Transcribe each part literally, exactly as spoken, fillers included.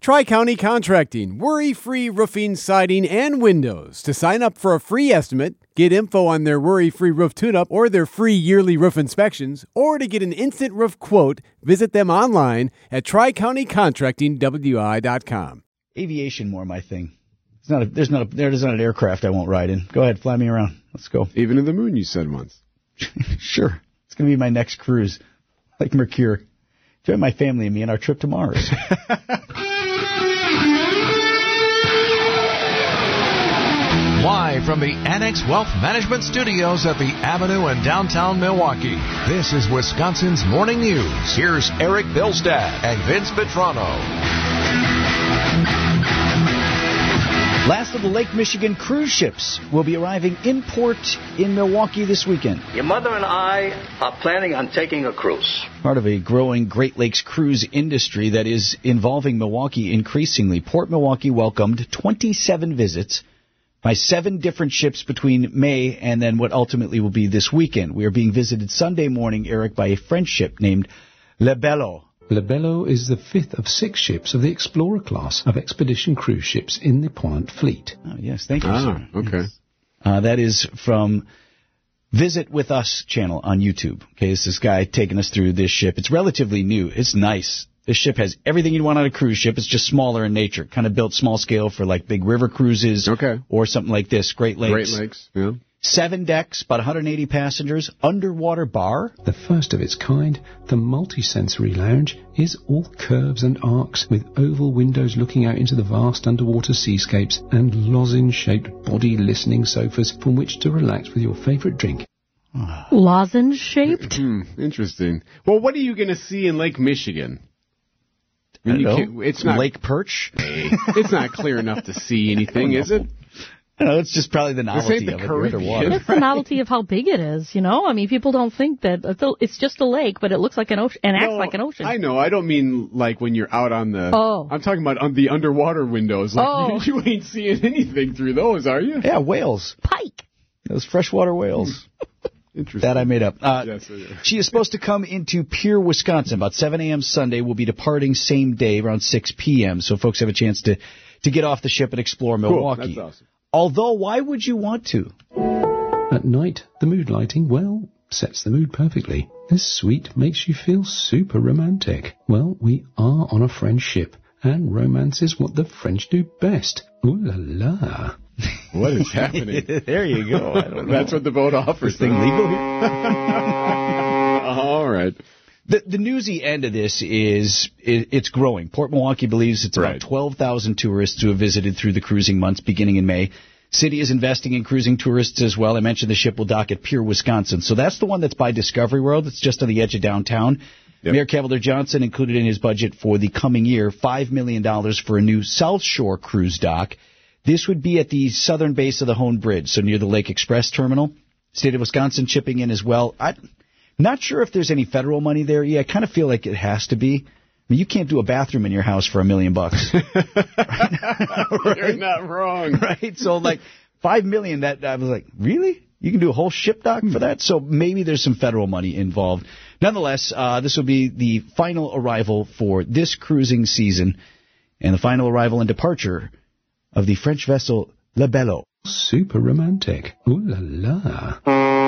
Tri-County Contracting, worry-free roofing, siding, and windows. To sign up for a free estimate, get info on their worry-free roof tune-up or their free yearly roof inspections, or to get an instant roof quote, visit them online at tri county contracting w i dot com. Aviation more my thing. It's not a, there's not a, there's not an aircraft I won't ride in. Go ahead, fly me around. Let's go. Even to the moon, you said once. Sure. It's going to be my next cruise, like Mercure. Join my family and me on our trip to Mars. Live from the Annex Wealth Management Studios at the Avenue in downtown Milwaukee, this is Wisconsin's Morning News. Here's Eric Bilstad and Vince Petrano. Last of the Lake Michigan cruise ships will be arriving in port in Milwaukee this weekend. Your mother and I are planning on taking a cruise. Part of a growing Great Lakes cruise industry that is involving Milwaukee increasingly. Port Milwaukee welcomed twenty-seven visits by seven different ships between May and then what ultimately will be this weekend. We are being visited Sunday morning, Eric, by a French ship named Le Bello. Le Bello is the fifth of six ships of the Explorer class of expedition cruise ships in the Plant Fleet. Oh, yes, thank you, ah, sir. Okay. Yes. Uh, that is from Visit With Us channel on YouTube. Okay, it's this guy taking us through this ship. It's relatively new. It's nice. This ship has everything you'd want on a cruise ship. It's just smaller in nature. Kind of built small scale for like big river cruises. Okay. Or something like this, Great Lakes. Great Lakes, yeah. Seven decks, about one hundred eighty passengers, underwater bar. The first of its kind, the multi-sensory lounge is all curves and arcs with oval windows looking out into the vast underwater seascapes and lozenge-shaped body-listening sofas from which to relax with your favorite drink. Lozenge-shaped? Hmm, interesting. Well, what are you going to see in Lake Michigan? I mean, you know. can't- It's not Lake Perch? It's not clear enough to see anything, is it? No, it's just probably the novelty ain't the of it. Caribbean. Underwater. It's the novelty of how big it is, you know? I mean, people don't think that it's a- it's just a lake, but it looks like an ocean and acts No, like an ocean. I know. I don't mean like when you're out on the... Oh. I'm talking about on the underwater windows. Like, Oh. you, you ain't seeing anything through those, are you? Yeah, whales. Pike. Those freshwater whales. Interesting. That I made up. Uh, Yes, yeah. She is supposed to come into Pierre, Wisconsin, about seven a.m. Sunday. Will be departing same day around six p.m. So folks have a chance to, to get off the ship and explore Milwaukee. Cool. That's awesome. Although, why would you want to? At night, the mood lighting, well, sets the mood perfectly. This suite makes you feel super romantic. Well, we are on a French ship, and romance is what the French do best. Ooh la la. What is happening? There you go. I don't know. That's what the boat offers. This thing legal here? All right. The, the newsy end of this is it, it's growing. Port Milwaukee believes it's about Right. twelve thousand tourists who have visited through the cruising months beginning in May. City is investing in cruising tourists as well. I mentioned the ship will dock at Pierre, Wisconsin. So that's the one that's by Discovery World. It's just on the edge of downtown. Yep. Mayor Cavalier Johnson included in his budget for the coming year five million dollars for a new South Shore cruise dock. This would be at the southern base of the Hone Bridge, so near the Lake Express terminal. State of Wisconsin chipping in as well. I'm not sure if there's any federal money there. Yeah, I kind of feel like it has to be. I mean, you can't do a bathroom in your house for a million bucks. You're not wrong. Right? So, like, five million, that I was like, really? You can do a whole ship dock for that? So maybe there's some federal money involved. Nonetheless, uh, this will be the final arrival for this cruising season and the final arrival and departure of the French vessel Le Bello. Super romantic. Ooh la la.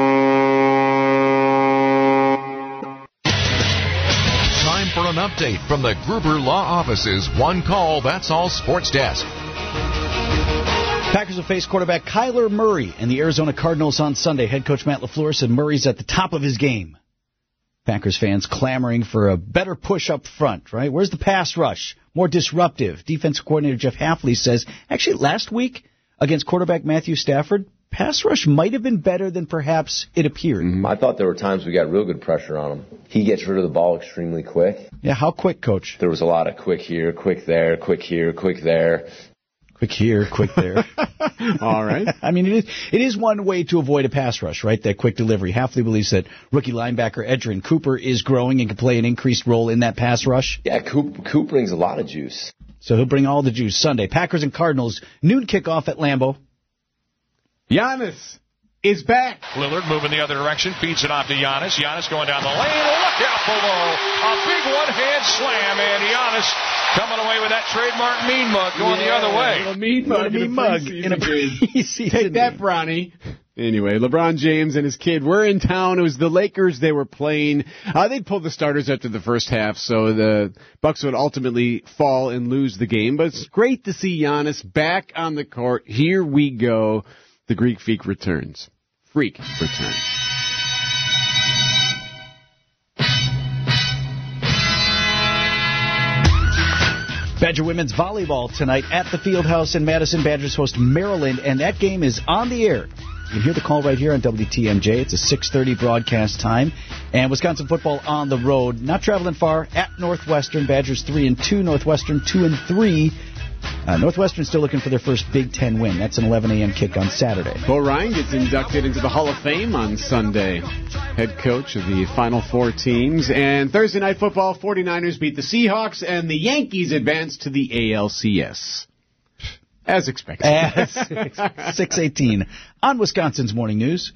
Time for an update from the Gruber Law Office's One Call, That's All Sports Desk. Packers will face quarterback Kyler Murray and the Arizona Cardinals on Sunday. Head coach Matt LaFleur said Murray's at the top of his game. Packers fans clamoring for a better push up front, right? Where's the pass rush? More disruptive. Defensive coordinator Jeff Hafley says, actually last week against quarterback Matthew Stafford, pass rush might have been better than perhaps it appeared. Mm-hmm. I thought there were times we got real good pressure on him. He gets rid of the ball extremely quick. Yeah, how quick, Coach? There was a lot of quick here, quick there, quick here, quick there. Quick here, quick there. All right. I mean, it is, it is one way to avoid a pass rush, right? That quick delivery. Hafley believes that rookie linebacker Edgerrin Cooper is growing and can play an increased role in that pass rush. Yeah, Coop, Coop brings a lot of juice. So he'll bring all the juice Sunday. Packers and Cardinals, noon kickoff at Lambeau. Giannis. is back. Lillard moving the other direction, feeds it off to Giannis. Giannis going down the lane. Look out below. A big one-hand slam, and Giannis coming away with that trademark mean mug going yeah, the other way. A mean mug, mean in, a mug in a preseason. Take that, Bronny. Anyway, LeBron James and his kid were in town. It was the Lakers they were playing. Uh, they'd pulled the starters after the first half, so the Bucks would ultimately fall and lose the game. But it's great to see Giannis back on the court. Here we go. The Greek freak returns. Freak returns. Badger women's volleyball tonight at the Fieldhouse in Madison. Badgers host Maryland, and that game is on the air. You can hear the call right here on W T M J. It's a six thirty broadcast time. And Wisconsin football on the road, not traveling far, at Northwestern. Badgers three and two, Northwestern two and three. Uh, Northwestern still looking for their first Big Ten win. That's an eleven a.m. kick on Saturday. Bo Ryan gets inducted into the Hall of Fame on Sunday. Head coach of the Final Four teams. And Thursday Night Football, 49ers beat the Seahawks, and the Yankees advance to the A L C S. As expected. As six eighteen on Wisconsin's Morning News.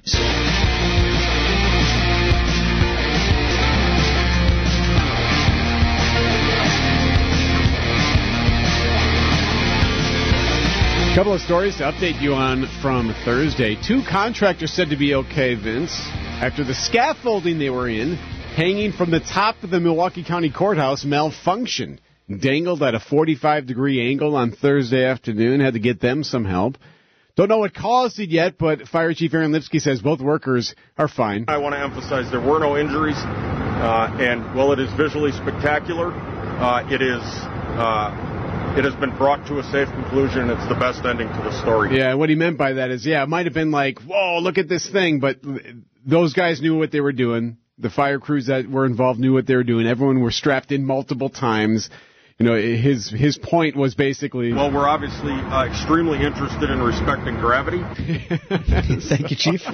Couple of stories to update you on from Thursday. Two contractors said to be okay, Vince, after the scaffolding they were in, hanging from the top of the Milwaukee County Courthouse, malfunctioned. Dangled at a forty-five degree angle on Thursday afternoon. Had to get them some help. Don't know what caused it yet, but Fire Chief Aaron Lipsky says both workers are fine. I want to emphasize there were no injuries, uh, and while it is visually spectacular, uh, it is... Uh, It has been brought to a safe conclusion. It's the best ending to the story. Yeah, what he meant by that is, yeah, it might have been like, whoa, look at this thing, but those guys knew what they were doing. The fire crews that were involved knew what they were doing. Everyone were strapped in multiple times. You know, his his point was basically... Well, we're obviously uh, extremely interested in respecting gravity. Thank you, Chief.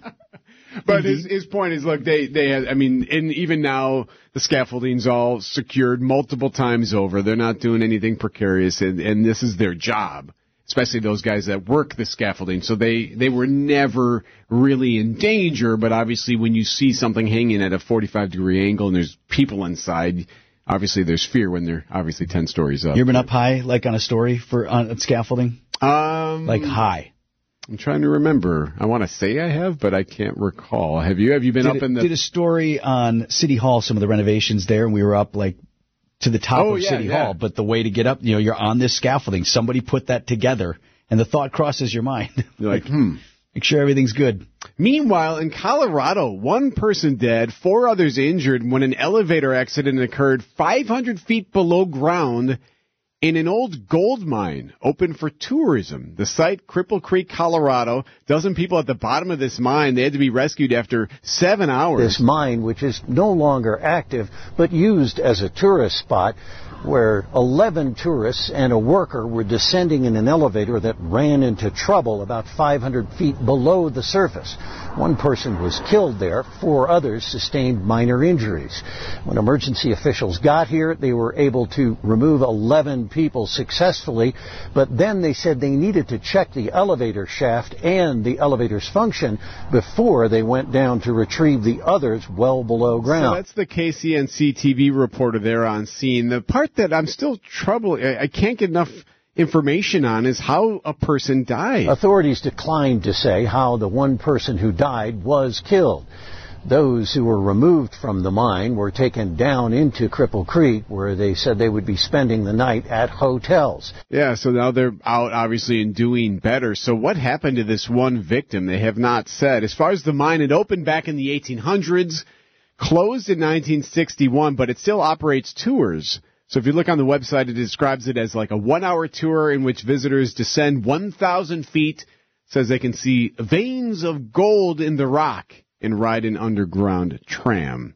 But his his point is, look, they they had, I mean, and even now the scaffolding's all secured multiple times over. They're not doing anything precarious, and, and this is their job, especially those guys that work the scaffolding. So they they were never really in danger. But obviously, when you see something hanging at a forty-five degree angle and there's people inside, obviously there's fear when they're obviously ten stories up. You ever been up high, like on a story for on scaffolding? Um, like high. I'm trying to remember. I want to say I have, but I can't recall. Have you? Have you been did up a, in the... Did a story on City Hall, some of the renovations there, and we were up, like, to the top oh, of yeah, City yeah. Hall. But the way to get up, you know, you're on this scaffolding. Somebody put that together, and the thought crosses your mind. You're like, hmm. Make sure everything's good. Meanwhile, in Colorado, one person dead, four others injured when an elevator accident occurred five hundred feet below ground in an old gold mine open for tourism. The site, Cripple Creek, Colorado. Dozen people at the bottom of this mine. They had to be rescued after seven hours. This mine, which is no longer active, but used as a tourist spot, where eleven tourists and a worker were descending in an elevator that ran into trouble about five hundred feet below the surface. One person was killed there. Four others sustained minor injuries. When emergency officials got here, they were able to remove eleven people successfully, but then they said they needed to check the elevator shaft and the elevator's function before they went down to retrieve the others well below ground. So that's the K C N C T V reporter there on scene. The part that I'm still troubled, I can't get enough information on is how a person died. Authorities declined to say how the one person who died was killed. Those who were removed from the mine were taken down into Cripple Creek, where they said they would be spending the night at hotels. Yeah, so now they're out, obviously, and doing better. So what happened to this one victim? They have not said. As far as the mine, it opened back in the eighteen hundreds, closed in nineteen sixty-one, but it still operates tours. So if you look on the website, it describes it as like a one-hour tour in which visitors descend one thousand feet, says they can see veins of gold in the rock, and ride an underground tram.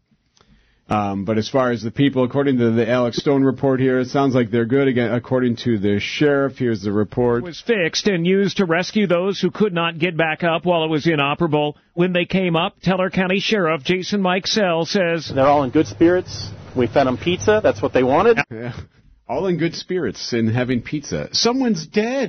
Um, but as far as the people, according to the Alex Stone report here, it sounds like they're good. Again, according to the sheriff, here's the report. It was fixed and used to rescue those who could not get back up while it was inoperable. When they came up, Teller County Sheriff Jason Mikesell says, they're all in good spirits. We fed them pizza. That's what they wanted. Yeah. All in good spirits and having pizza. Someone's dead.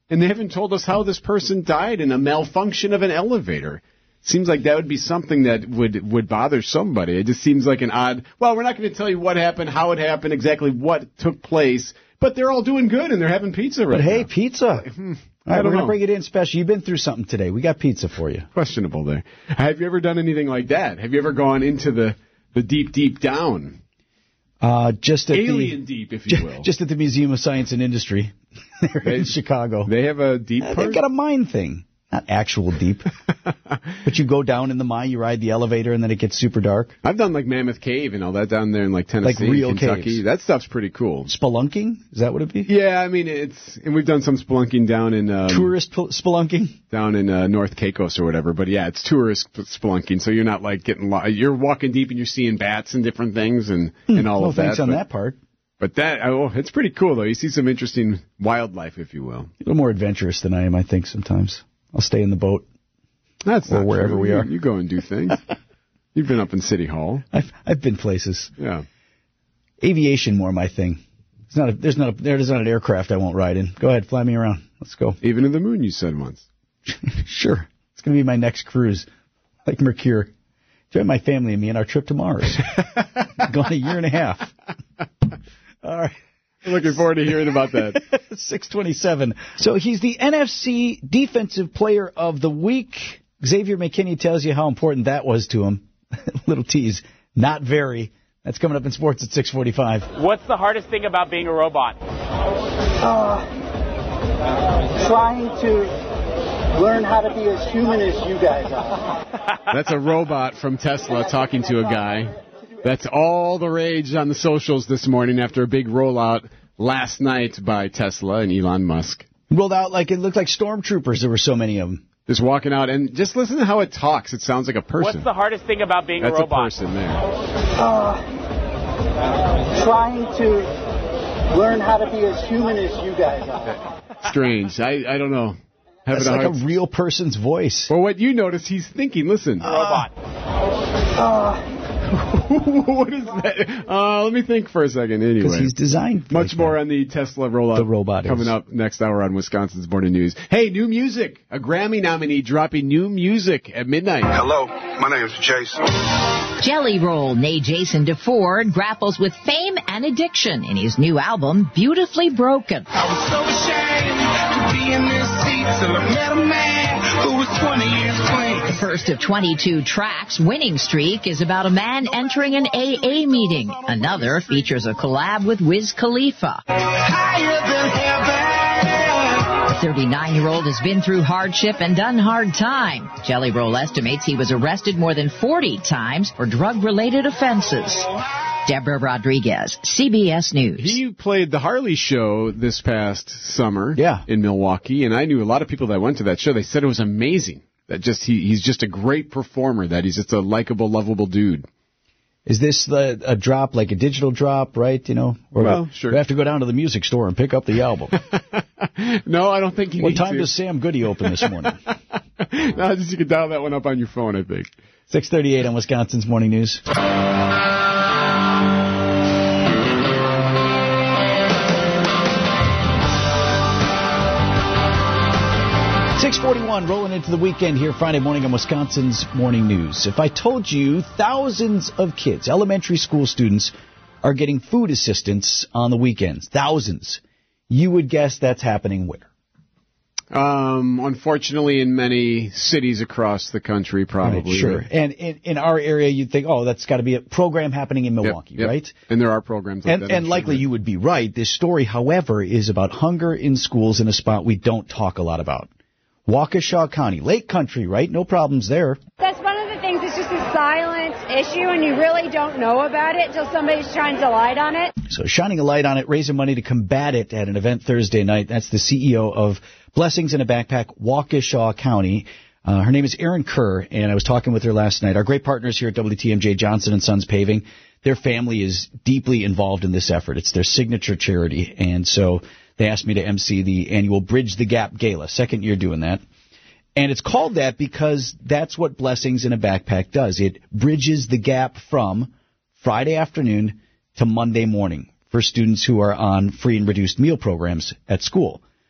and they haven't told us how this person died in a malfunction of an elevator. Seems like that would be something that would, would bother somebody. It just seems like an odd, well, we're not going to tell you what happened, how it happened, exactly what took place, but they're all doing good and they're having pizza right But hey, now. pizza. All right, we're going to bring it in special. You've been through something today. We got pizza for you. Questionable there. Have you ever done anything like that? Have you ever gone into the, the deep, deep down? Uh, just at Alien the, deep, if you will. Just at the Museum of Science and Industry there they, in Chicago. They have a deep uh, part? They've got a mine thing. Not actual deep. But you go down in the mine, you ride the elevator, and then it gets super dark. I've done like Mammoth Cave and all that down there in like Tennessee, like real Kentucky. Caves. That stuff's pretty cool. Spelunking? Is that what it'd be? Yeah, I mean, it's, and we've done some spelunking down in... Um, tourist spelunking? Down in uh, North Caicos or whatever. But yeah, it's tourist spelunking, so you're not like getting... Lo- you're walking deep and you're seeing bats and different things and, and all well, of that. thanks on but, that part. But that, oh, it's pretty cool, though. You see some interesting wildlife, if you will. A little more adventurous than I am, I think, sometimes. I'll stay in the boat. That's or not wherever true. we are. You, you go and do things. You've been up in City Hall. I've I've been places. Yeah. Aviation more my thing. It's not a, there's not a, there's not an aircraft I won't ride in. Go ahead, fly me around. Let's go. Even to the moon, you said once. Sure. It's going to be my next cruise, like Mercure. Join my family and me on our trip to Mars. Gone a year and a half. All right. Looking forward to hearing about that. six twenty-seven. So he's the N F C Defensive Player of the Week. Xavier McKinney tells you how important that was to him. Little tease. Not very. That's coming up in sports at six forty-five. What's the hardest thing about being a robot? Uh, trying to learn how to be as human as you guys are. That's a robot from Tesla talking to a guy. That's all the rage on the socials this morning after a big rollout last night by Tesla and Elon Musk. Rolled out like it looked like stormtroopers. There were so many of them. Just walking out, and just listen to how it talks. It sounds like a person. What's the hardest thing about being That's a robot? That's a person there. Uh, trying to learn how to be as human as you guys are. Strange. I, I don't know. That's a like hard... a real person's voice. Well, what you notice, he's thinking. Listen. Uh, robot. Uh, what is that? Uh, let me think for a second. Anyway, because he's designed. Much like more that. on the Tesla rollout. The robot coming is. up next hour on Wisconsin's Morning News. Hey, new music. A Grammy nominee dropping new music at midnight. Hello, my name is Jason. Jelly Roll, nay Jason DeFord, grapples with fame and addiction in his new album, Beautifully Broken. I was so ashamed to be in this seat till I met a man who was twenty years clean. The first of twenty-two tracks, Winning Streak, is about a man entering an A A meeting. Another features a collab with Wiz Khalifa. Higher than heaven. The thirty-nine-year-old has been through hardship and done hard time. Jelly Roll estimates he was arrested more than forty times for drug-related offenses. Deborah Rodriguez, C B S News. He played the Harley Show this past summer yeah. in Milwaukee, and I knew a lot of people that went to that show. They said it was amazing. That just he, he's just a great performer, that he's just a likable, lovable dude. Is this the, a drop, like a digital drop, right? You know, or well, we, sure. We have to go down to the music store and pick up the album. No, I don't think you what need to. What time does Sam Goody open this morning? No, just you can dial that one up on your phone, I think. six thirty-eight on Wisconsin's Morning News. six forty-one, rolling into the weekend here Friday morning on Wisconsin's Morning News. If I told you thousands of kids, elementary school students, are getting food assistance on the weekends, thousands, you would guess that's happening where? Um, unfortunately, in many cities across the country, probably. Right, sure. And in, in our area, you'd think, oh, that's got to be a program happening in Milwaukee, yep, yep. right? And there are programs like and, that. And I'm likely sure. you would be right. This story, however, is about hunger in schools in a spot we don't talk a lot about. Waukesha County, Lake Country, right? No problems there. That's one of the things, it's just a silent issue, and you really don't know about it until somebody's shining a light on it. So shining a light on it, raising money to combat it at an event Thursday night. That's the C E O of Blessings in a Backpack, Waukesha County. Uh, her name is Erin Kerr, and I was talking with her last night. Our great partners here at W T M J, Johnson and Sons Paving, their family is deeply involved in this effort. It's their signature charity, and so they asked me to emcee the annual Bridge the Gap Gala, second year doing that. And it's called that because that's what Blessings in a Backpack does. It bridges the gap from Friday afternoon to Monday morning for students who are on free and reduced meal programs at school.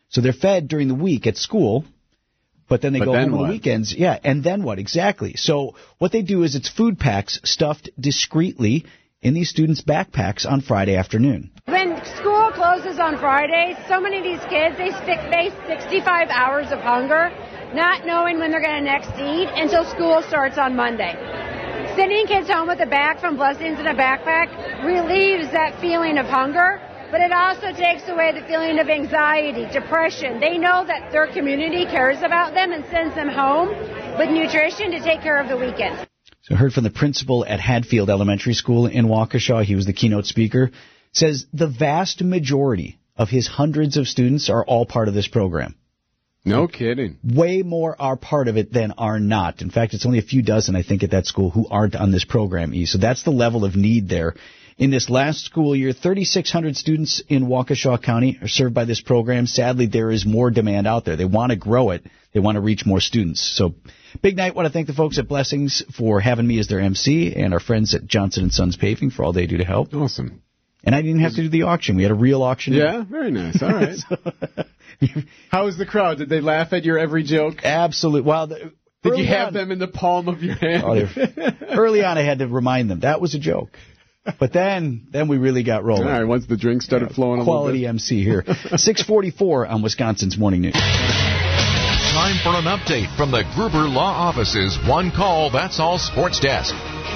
So they're fed during the week at school, but then they But go then home on what? the weekends. Yeah, and then what? Exactly. So what they do is it's food packs stuffed discreetly in these students' backpacks on Friday afternoon. When school closes on Fridays, so many of these kids, they stick, face sixty-five hours of hunger, not knowing when they're going to next eat until school starts on Monday. Sending kids home with a bag from Blessings in a backpack relieves that feeling of hunger, but it also takes away the feeling of anxiety, depression. They know that their community cares about them and sends them home with nutrition to take care of the weekend. So I heard from the principal at Hadfield Elementary School in Waukesha. He was the keynote speaker. Says the vast majority of his hundreds of students are all part of this program. No kidding. Way more are part of it than are not. In fact, it's only a few dozen, I think, at that school who aren't on this program, E. So that's the level of need there. In this last school year, thirty-six hundred students in Waukesha County are served by this program. Sadly, there is more demand out there. They want to grow it. They want to reach more students. So big night. Want to thank the folks at Blessings for having me as their M C and our friends at Johnson and Sons Paving for all they do to help. Awesome. And I didn't have to do the auction. We had a real auction. Yeah, very nice. All right. How was the crowd? Did they laugh at your every joke? Absolutely. Well, the, Did you have on, them in the palm of your hand? Oh, early on, I had to remind them that was a joke. But then, then we really got rolling. All right, once the drink started yeah, flowing a quality little bit. M C here. six forty-four on Wisconsin's Morning News. Time for an update from the Gruber Law Office's One Call, That's All Sports Desk.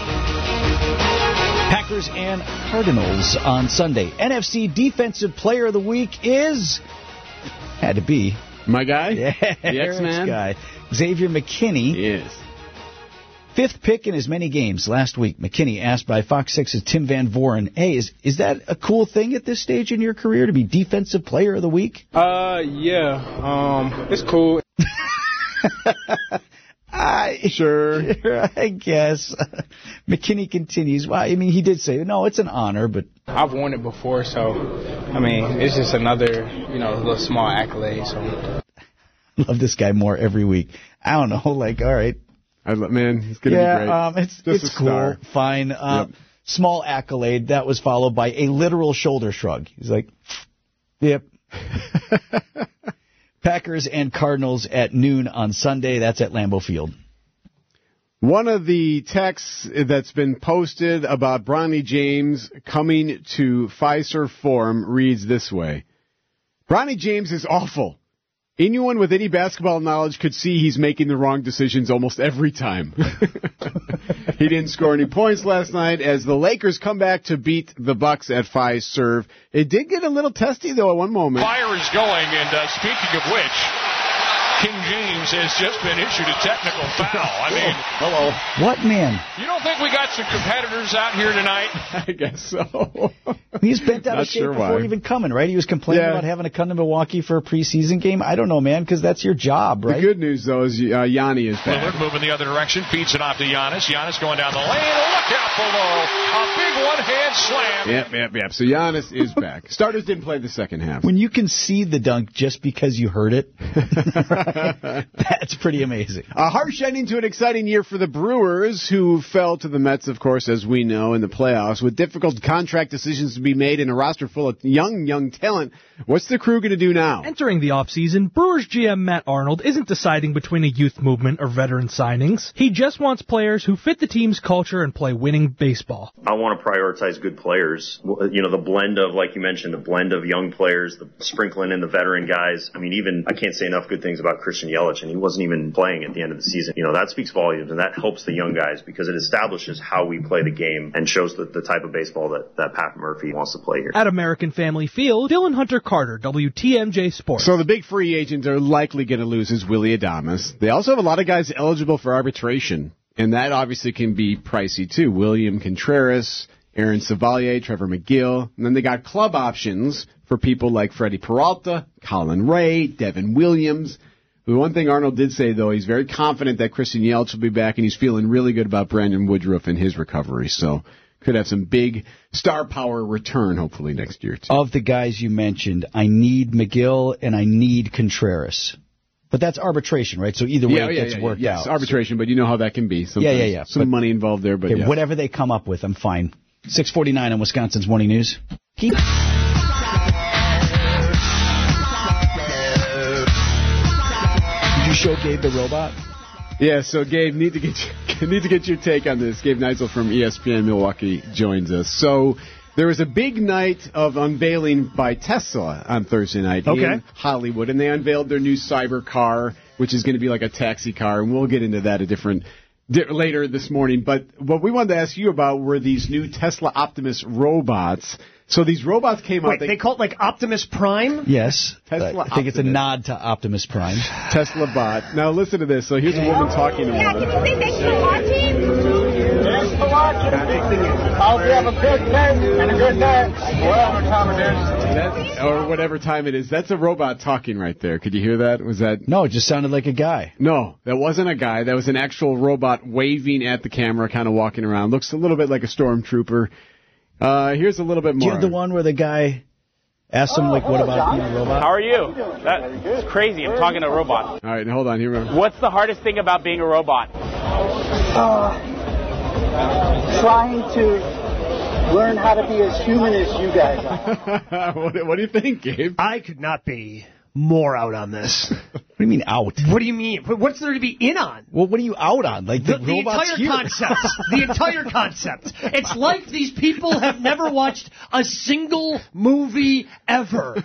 Packers and Cardinals on Sunday. N F C Defensive Player of the Week is, had to be, my guy? Yeah, the X-Man guy. Xavier McKinney. Yes. Fifth pick in as many games last week. McKinney asked by Fox six's Tim Van Voren, hey, is is that a cool thing at this stage in your career to be Defensive Player of the Week? Uh, yeah. Um, it's cool. I, sure. I guess. McKinney continues. Well, I mean, he did say, no, it's an honor, but... I've won it before, so, I mean, it's just another, you know, little small accolade, so... Love this guy more every week. I don't know, like, all right. I love, man, he's going to yeah, be great. Um, it's Just it's a cool. star. Fine. Uh, yep. Small accolade. That was followed by a literal shoulder shrug. He's like, yep. Packers and Cardinals at noon on Sunday. That's at Lambeau Field. One of the texts that's been posted about Bronny James coming to Fiserv Forum reads this way. Bronny James is awful. Anyone with any basketball knowledge could see he's making the wrong decisions almost every time. He didn't score any points last night as the Lakers come back to beat the Bucks at Fiserv. It did get a little testy, though, at one moment. Fire is going, and uh, speaking of which, King James has just been issued a technical foul. I mean, hello. What, man? You don't think we got some competitors out here tonight? I guess so. He's bent out Not of shape sure before why. even coming, right? He was complaining Yeah. about having to come to Milwaukee for a preseason game. I don't know, man, because that's your job, right? The good news, though, is uh, Yanni is back. Lillard moving the other direction, feeds it off to Giannis. Giannis going down the lane. Look out below. A big one-hand slam. Yep, yep, yep. So Giannis is back. Starters didn't play the second half. When you can see the dunk just because you heard it, right? That's pretty amazing. A harsh ending to an exciting year for the Brewers, who fell to the Mets, of course, as we know, in the playoffs, with difficult contract decisions to be made and a roster full of young, young talent. What's the crew going to do now? Entering the offseason, Brewers G M Matt Arnold isn't deciding between a youth movement or veteran signings. He just wants players who fit the team's culture and play winning baseball. I want to prioritize good players. You know, the blend of, like you mentioned, the blend of young players, the sprinkling in the veteran guys. I mean, even, I can't say enough good things about Christian Yelich, and he wasn't even playing at the end of the season. You know, that speaks volumes, and that helps the young guys because it establishes how we play the game and shows the, the type of baseball that, that Pat Murphy wants to play here. At American Family Field, Dylan Hunter Carter, W T M J Sports. So the big free agent they're likely going to lose is Willy Adames. They also have a lot of guys eligible for arbitration, and that obviously can be pricey too. William Contreras, Aaron Savalier, Trevor McGill, and then they got club options for people like Freddie Peralta, Colin Ray, Devin Williams. The one thing Arnold did say, though, he's very confident that Christian Yelich will be back, and he's feeling really good about Brandon Woodruff and his recovery. So could have some big star power return, hopefully, next year, too. Of the guys you mentioned, I need McGill and I need Contreras. But that's arbitration, right? So either way, yeah, it yeah, gets yeah, worked yes, out. arbitration, but you know how that can be. Sometimes yeah, yeah, yeah. Some but, money involved there, but okay, yeah. Whatever they come up with, I'm fine. six forty-nine on Wisconsin's Morning News. Keep... know Gabe the Robot? Yeah, so Gabe, need to get your, need to get your take on this. Gabe Neitzel from E S P N Milwaukee joins us. So there was a big night of unveiling by Tesla on Thursday night Okay. in Hollywood, and they unveiled their new cyber car, which is going to be like a taxi car, and we'll get into that a different di- later this morning. But what we wanted to ask you about were these new Tesla Optimus robots. So these robots came Wait, out. they, they call it like Optimus Prime? Yes. Tesla I think it's a Optimus. nod to Optimus Prime. Tesla bot. Now listen to this. So here's a woman talking Yeah, about can it. you say thanks for watching? Thanks for watching. I hope you have a good day and a good night. Whatever time it is. That, or whatever time it is. That's a robot talking right there. Could you hear that? Was that? No, it just sounded like a guy. No, that wasn't a guy. That was an actual robot waving at the camera, kind of walking around. Looks a little bit like a stormtrooper. Uh, here's a little bit Do more. you have the one where the guy asked him, like, what about being a robot? How are you? That's crazy. I'm talking to a robot. All right, hold on. Here we go. What's the hardest thing about being a robot? Uh, trying to learn how to be as human as you guys are. what, what do you think, Gabe? I could not be more out on this. What do you mean out? What do you mean? What's there to be in on? Well, what are you out on? Like the, The, the robot's entire here. concept. The entire concept. It's like these people have never watched a single movie ever.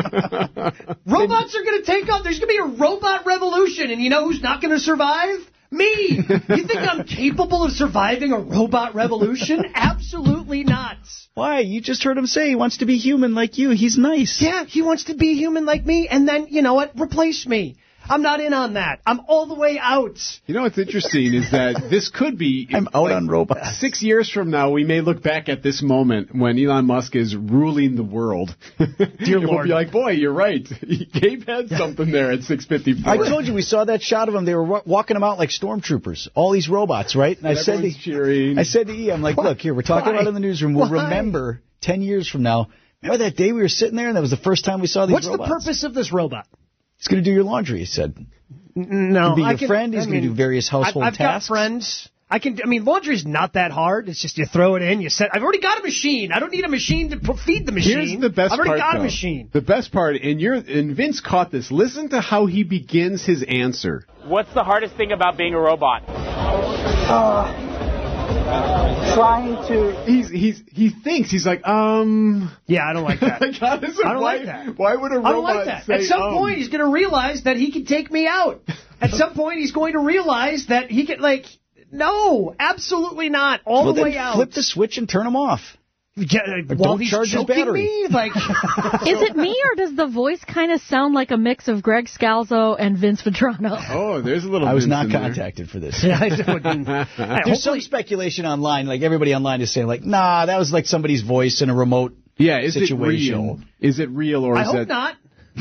Robots are going to take off. There's going to be a robot revolution, and you know who's not going to survive? Me! You think I'm capable of surviving a robot revolution? Absolutely not. Why? You just heard him say he wants to be human like you. He's nice. Yeah, he wants to be human like me, and then, you know what, replace me. I'm not in on that. I'm all the way out. You know what's interesting is that this could be... I'm out on robots. Six years from now, we may look back at this moment when Elon Musk is ruling the world. Dear We'll Lord. be like, boy, you're right. Gabe had something there at six fifty-four. I told you we saw that shot of them. They were wa- walking them out like stormtroopers. All these robots, right? And I said, to, Everyone's cheering. I said to E, I'm like, look, here, we're talking Why? about it in the newsroom. We'll Why? remember ten years from now. Remember that day we were sitting there and that was the first time we saw these What's robots? the purpose of this robot? He's going to do your laundry, he said. No, He'll be I your can- friend. He's I going to mean, do various household I've, I've tasks. got friends. I can. I mean, laundry's not that hard. It's just you throw it in, you set. I've already got a machine. I don't need a machine to p- feed the machine. Here's the best I've already part, got though. a machine. The best part, and you're and Vince caught this. Listen to how he begins his answer. What's the hardest thing about being a robot? Uh, trying to... He's he's he thinks he's like um. Yeah, I don't like that. Like, honestly, I don't why, like that. Why would a robot I don't like that. say At some um? point, he's going to realize that he can take me out. At some point, he's going to realize that he can, like, no, absolutely not. All well, the then way out. flip the switch and turn them off. Yeah, Or while don't he's charge his choking battery. me, like, Is it me, or does the voice kind of sound like a mix of Greg Scalzo and Vince Vetrano? Oh, there's a little. I was Vince not in there. contacted for this. Yeah, I wouldn't. Hey, There's some hopefully- speculation online, like everybody online is saying, like, nah, that was like somebody's voice in a remote Yeah, is situation. it real? Is it real or I is hope that? not.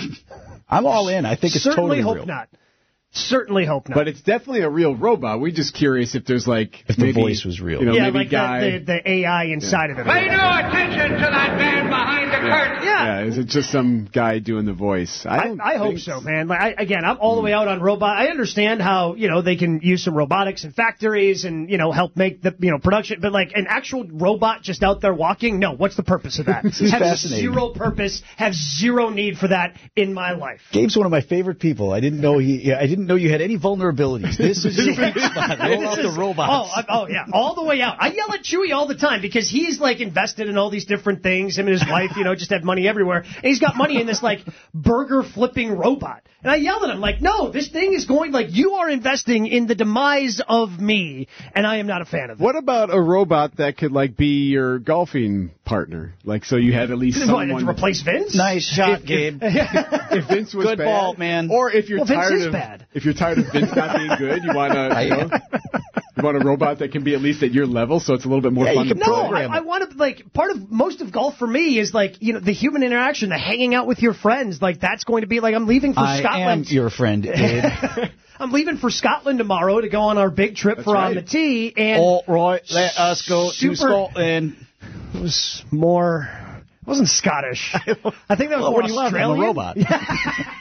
I'm all in. I think it's Certainly totally hope real. not. Certainly hope not. But it's definitely a real robot. We're just curious if there's like If the maybe, voice was real. You know, yeah, maybe like guy. the, the, the A I inside of it. Pay no attention to that man behind the curtain. Yeah. Yeah, is it just some guy doing the voice? I, I, don't I hope think so, man. Like, I, again, I'm all the way out on robot. I understand how, you know, they can use some robotics in factories and, you know, help make the, you know, production. But, like, an actual robot just out there walking, no, what's the purpose of that? This is have fascinating. zero purpose, have zero need for that in my life. Gabe's one of my favorite people. I didn't know he. Yeah, I didn't know you had any vulnerabilities. This is your weak spot. Roll out the robots. Oh, I, oh, yeah, all the way out. I yell at Chewy all the time because he's, like, invested in all these different things. Him and his wife, you know, just have money everywhere. And he's got money in this, like, burger-flipping robot. And I yell at him, like, no, this thing is going, like, you are investing in the demise of me, and I am not a fan of it. What about a robot that could like be your golfing partner? Like, so you had at least What, someone to replace Vince? Nice shot, If- Gabe. If Vince was Good bad, ball, man. Or if you're Well, Vince tired is of bad. if you're tired of Vince not being good, you want to you, know, you want a robot that can be at least at your level, so it's a little bit more Yeah, you fun can to No, play. program I, I want to, like, part of, most of golf for me is, like, you know, the human interaction, the hanging out with your friends. Like, that's going to be, like, I'm leaving for I am Scotland. your friend, Gabe. I'm leaving for Scotland tomorrow to go on our big trip for right. On the Tee, and All right, let us go super- to Scotland. it was more, it wasn't Scottish. I think that was Well, more what do you want? I'm a Australian. robot.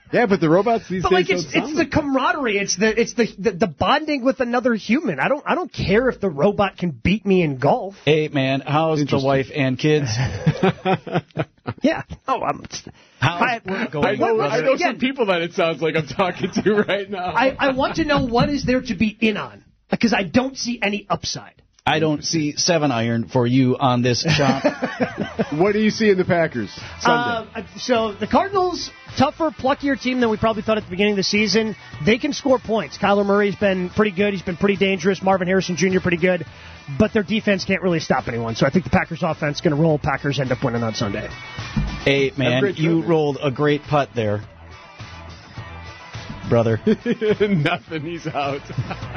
Yeah, but the robots these But days like it's don't sound it's the camaraderie, it's the it's the, the the bonding with another human. I don't I don't care if the robot can beat me in golf. Hey man, how's the wife and kids? Yeah. Oh, I'm. How's I, work going? I know, I know Again, some people that it sounds like I'm talking to right now. I, I want to know what is there to be in on, because I don't see any upside. I don't see seven iron for you on this shop. What do you see in the Packers Sunday? Uh, so the Cardinals, tougher, pluckier team than we probably thought at the beginning of the season. They can score points. Kyler Murray's been pretty good. He's been pretty dangerous. Marvin Harrison Junior pretty good. But their defense can't really stop anyone. So I think the Packers offense is going to roll. Packers end up winning on Sunday. Hey, man, you rolled a great putt there, brother. Nothing. He's out.